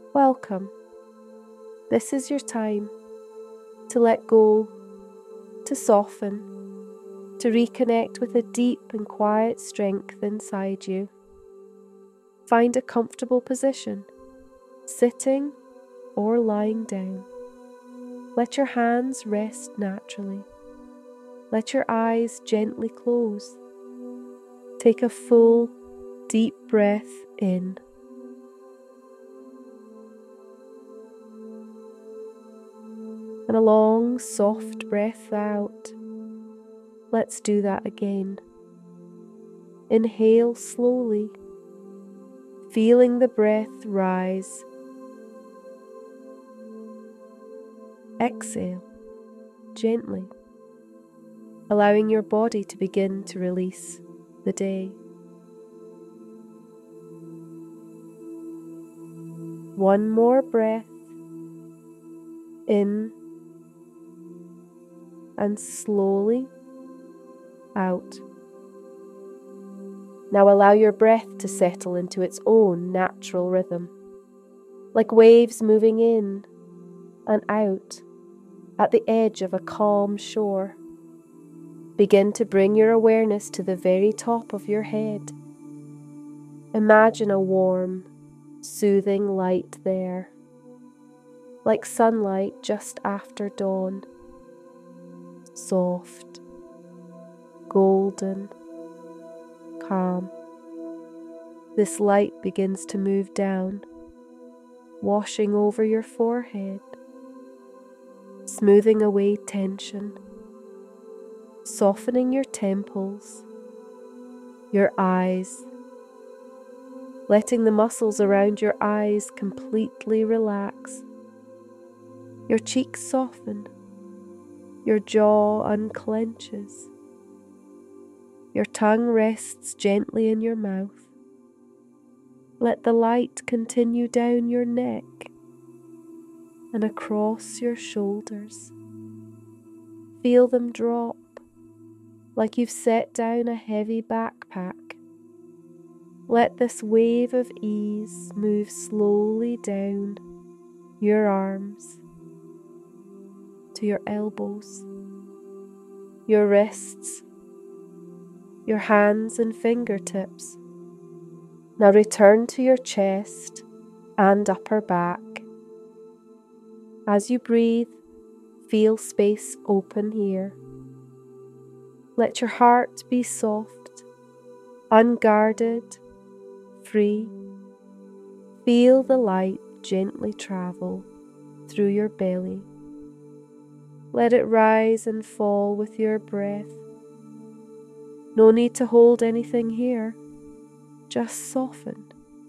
Welcome. This is your time to let go, to soften, to reconnect with a deep and quiet strength inside you. Find a comfortable position, sitting or lying down. Let your hands rest naturally. Let your eyes gently close. Take a full, deep breath in. And a long, soft breath out. Let's do that again. Inhale slowly, feeling the breath rise. Exhale gently, allowing your body to begin to release the day. One more breath in and slowly out. Now allow your breath to settle into its own natural rhythm, like waves moving in and out at the edge of a calm shore. Begin to bring your awareness to the very top of your head. Imagine a warm, soothing light there, like sunlight just after dawn. Soft, golden, calm. This light begins to move down, washing over your forehead, smoothing away tension, softening your temples, your eyes, letting the muscles around your eyes completely relax. Your cheeks soften, your jaw unclenches, your tongue rests gently in your mouth. Let the light continue down your neck and across your shoulders. Feel them drop like you've set down a heavy backpack. Let this wave of ease move slowly down your arms to your elbows, your wrists, your hands and fingertips. Now return to your chest and upper back. As you breathe, feel space open here. Let your heart be soft, unguarded, free. Feel the light gently travel through your belly. Let it rise and fall with your breath. No need to hold anything here. Just soften.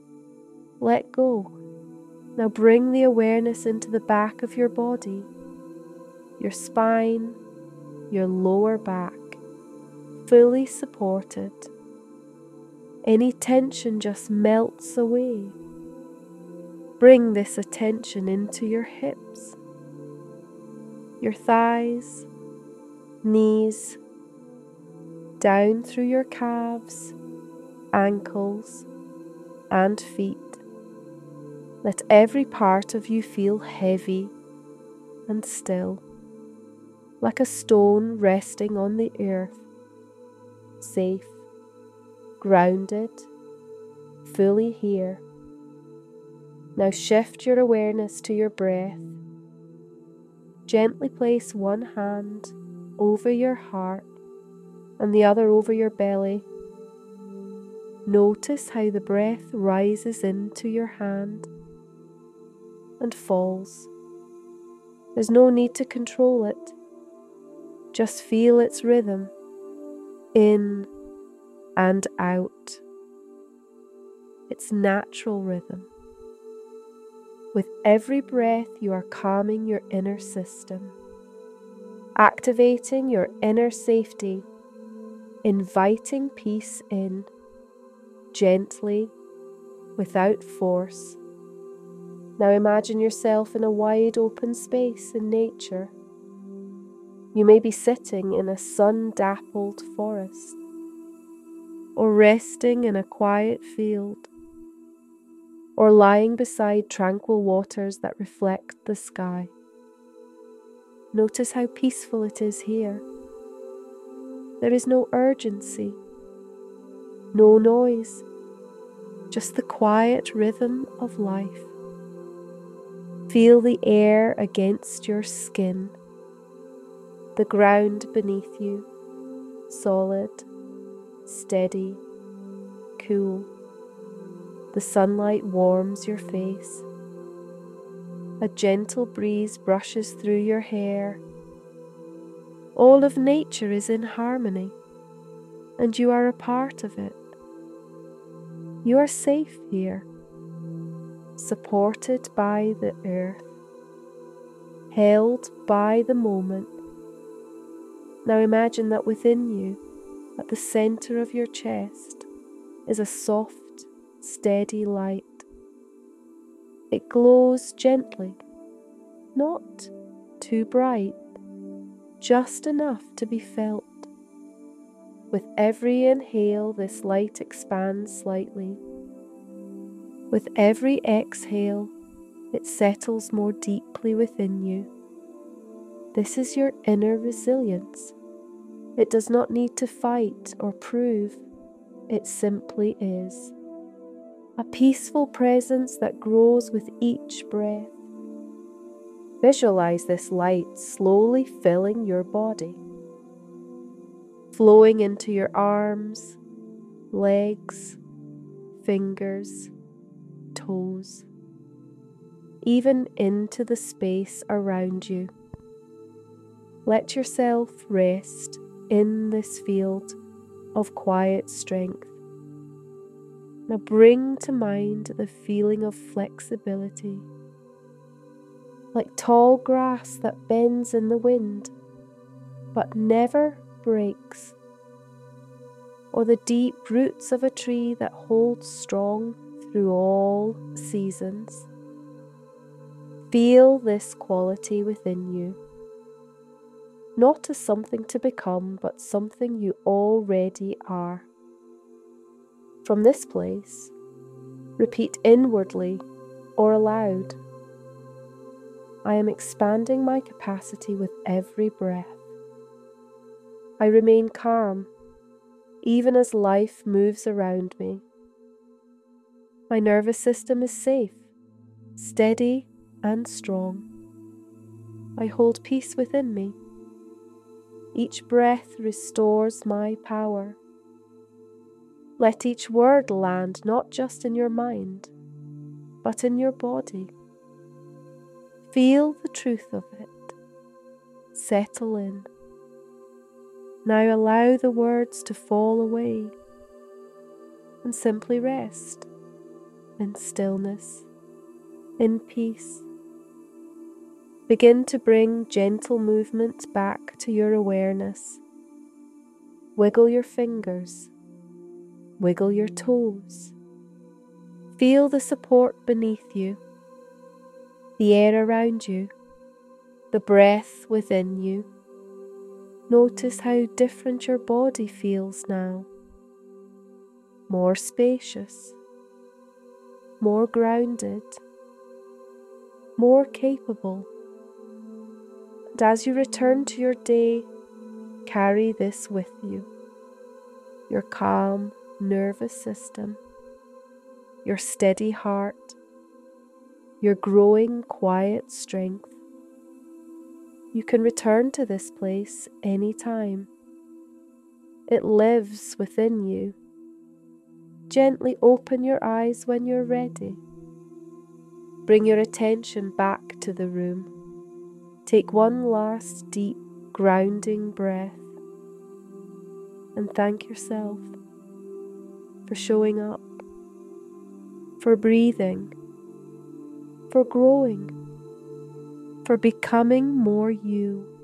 Let go. Now bring the awareness into the back of your body, your spine, your lower back, fully supported. Any tension just melts away. Bring this attention into your hips, your thighs, knees, down through your calves, ankles, and feet. Let every part of you feel heavy and still, like a stone resting on the earth, safe, grounded, fully here. Now shift your awareness to your breath. Gently place one hand over your heart and the other over your belly. Notice how the breath rises into your hand and falls. There's no need to control it. Just feel its rhythm, in and out. Its natural rhythm. With every breath, you are calming your inner system, activating your inner safety, inviting peace in, gently, without force. Now imagine yourself in a wide open space in nature. You may be sitting in a sun-dappled forest, or resting in a quiet field. or lying beside tranquil waters that reflect the sky. Notice how peaceful it is here. There is no urgency, no noise, just the quiet rhythm of life. Feel the air against your skin, the ground beneath you, solid, steady, cool. The sunlight warms your face. A gentle breeze brushes through your hair. All of nature is in harmony, and you are a part of it. You are safe here, supported by the earth, held by the moment. Now imagine that within you, at the center of your chest, is a soft, steady light. It glows gently, not too bright, just enough to be felt. With every inhale, this light expands slightly. With every exhale, it settles more deeply within you. This is your inner resilience. It does not need to fight or prove. It simply is. A peaceful presence that grows with each breath. Visualize this light slowly filling your body, flowing into your arms, legs, fingers, toes, even into the space around you. Let yourself rest in this field of quiet strength. Now bring to mind the feeling of flexibility, like tall grass that bends in the wind but never breaks, or the deep roots of a tree that holds strong through all seasons. Feel this quality within you, not as something to become, but something you already are. From this place, repeat inwardly or aloud, I am expanding my capacity with every breath. I remain calm, even as life moves around me. My nervous system is safe, steady, and strong. I hold peace within me. Each breath restores my power. Let each word land not just in your mind, but in your body. Feel the truth of it. Settle in. Now allow the words to fall away and simply rest in stillness, in peace. Begin to bring gentle movement back to your awareness. Wiggle your fingers. Wiggle your toes. Feel the support beneath you, the air around you, the breath within you. Notice how different your body feels now. More spacious, more grounded, more capable. And as you return to your day, carry this with you. Your calm, nervous system, your steady heart, your growing quiet strength. You can return to this place anytime. It lives within you. Gently open your eyes when you're ready. Bring your attention back to the room. Take one last deep, grounding breath and thank yourself for showing up, for breathing, for growing, for becoming more you.